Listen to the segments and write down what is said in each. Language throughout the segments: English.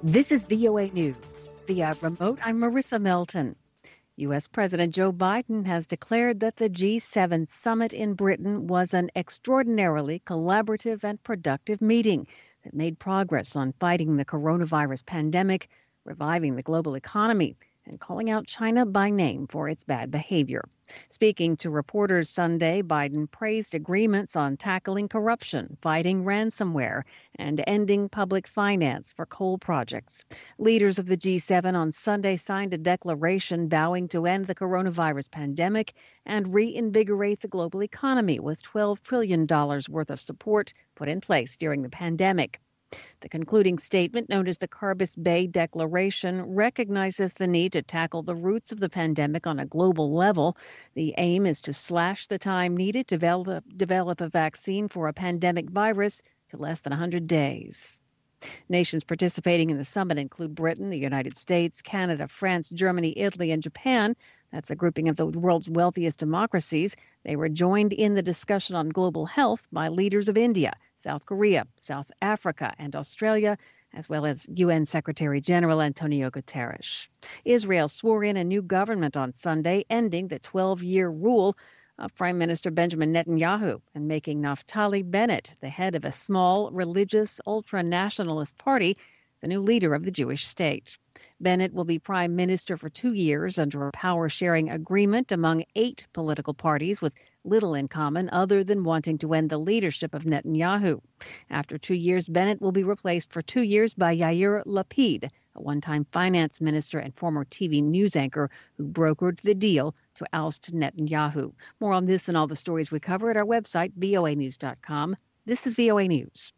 This is VOA News. Via remote, I'm Marissa Melton. U.S. President Joe Biden has declared that the G7 summit in Britain was an extraordinarily collaborative and productive meeting that made progress on fighting the coronavirus pandemic, reviving the global economy, and calling out China by name for its bad behavior. Speaking to reporters Sunday, Biden praised agreements on tackling corruption, fighting ransomware, and ending public finance for coal projects. Leaders of the G7 on Sunday signed a declaration vowing to end the coronavirus pandemic and reinvigorate the global economy with $12 trillion worth of support put in place during the pandemic. The concluding statement, known as the Carbis Bay Declaration, recognizes the need to tackle the roots of the pandemic on a global level. The aim is to slash the time needed to develop a vaccine for a pandemic virus to less than 100 days. Nations participating in the summit include Britain, the United States, Canada, France, Germany, Italy, and Japan. That's a grouping of the world's wealthiest democracies. They were joined in the discussion on global health by leaders of India, South Korea, South Africa, and Australia, as well as UN Secretary General Antonio Guterres. Israel swore in a new government on Sunday, ending the 12-year rule of Prime Minister Benjamin Netanyahu and making Naftali Bennett the head of a small, religious, ultra-nationalist party, the new leader of the Jewish state. Bennett will be prime minister for 2 years under a power-sharing agreement among 8 political parties with little in common other than wanting to end the leadership of Netanyahu. After 2 years, Bennett will be replaced for 2 years by Yair Lapid, a one-time finance minister and former TV news anchor who brokered the deal to oust Netanyahu. More on this and all the stories we cover at our website, voanews.com. This is VOA News.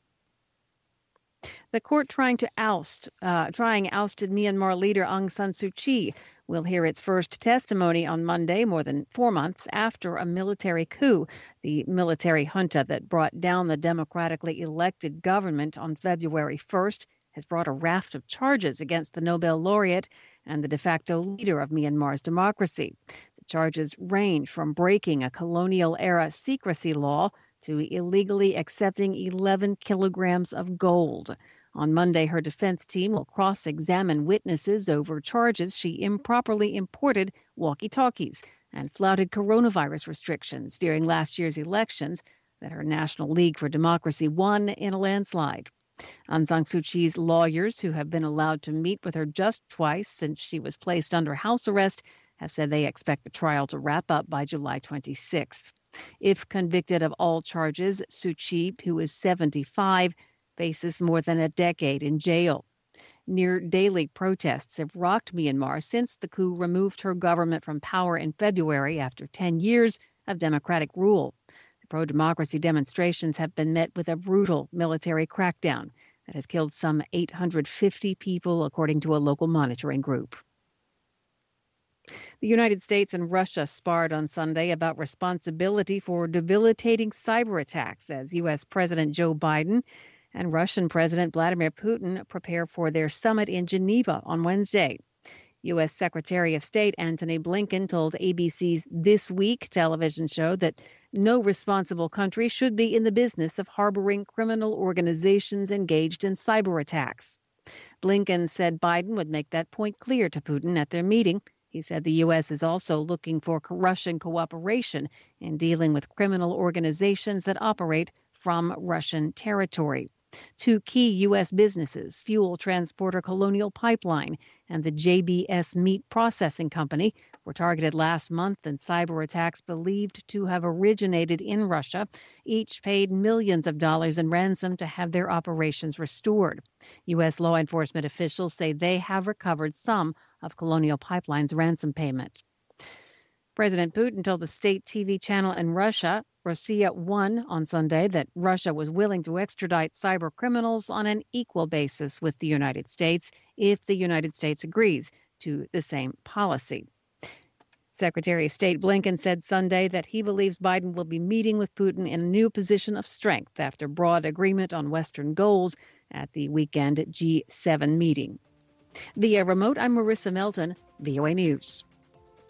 The court trying ousted Myanmar leader Aung San Suu Kyi will hear its first testimony on Monday, more than 4 months after a military coup. The military junta that brought down the democratically elected government on February 1st has brought a raft of charges against the Nobel laureate and the de facto leader of Myanmar's democracy. The charges range from breaking a colonial-era secrecy law to illegally accepting 11 kilograms of gold. On Monday, her defense team will cross-examine witnesses over charges she improperly imported walkie-talkies and flouted coronavirus restrictions during last year's elections that her National League for Democracy won in a landslide. Aung San Suu Kyi's lawyers, who have been allowed to meet with her just twice since she was placed under house arrest, have said they expect the trial to wrap up by July 26th. If convicted of all charges, Suu Kyi, who is 75, faces more than a decade in jail. Near-daily protests have rocked Myanmar since the coup removed her government from power in February after 10 years of democratic rule. The pro-democracy demonstrations have been met with a brutal military crackdown that has killed some 850 people, according to a local monitoring group. The United States and Russia sparred on Sunday about responsibility for debilitating cyber attacks as U.S. President Joe Biden and Russian President Vladimir Putin prepare for their summit in Geneva on Wednesday. U.S. Secretary of State Antony Blinken told ABC's This Week television show that no responsible country should be in the business of harboring criminal organizations engaged in cyber attacks. Blinken said Biden would make that point clear to Putin at their meeting. He said the U.S. is also looking for Russian cooperation in dealing with criminal organizations that operate from Russian territory. 2 key U.S. businesses, fuel transporter Colonial Pipeline and the JBS Meat Processing Company, were targeted last month in cyber attacks believed to have originated in Russia. Each paid millions of dollars in ransom to have their operations restored. U.S. law enforcement officials say they have recovered some of Colonial Pipeline's ransom payment. President Putin told the state TV channel in Russia, Rossiya 1, on Sunday that Russia was willing to extradite cyber criminals on an equal basis with the United States if the United States agrees to the same policy. Secretary of State Blinken said Sunday that he believes Biden will be meeting with Putin in a new position of strength after broad agreement on Western goals at the weekend G7 meeting. Via remote, I'm Marissa Melton, VOA News.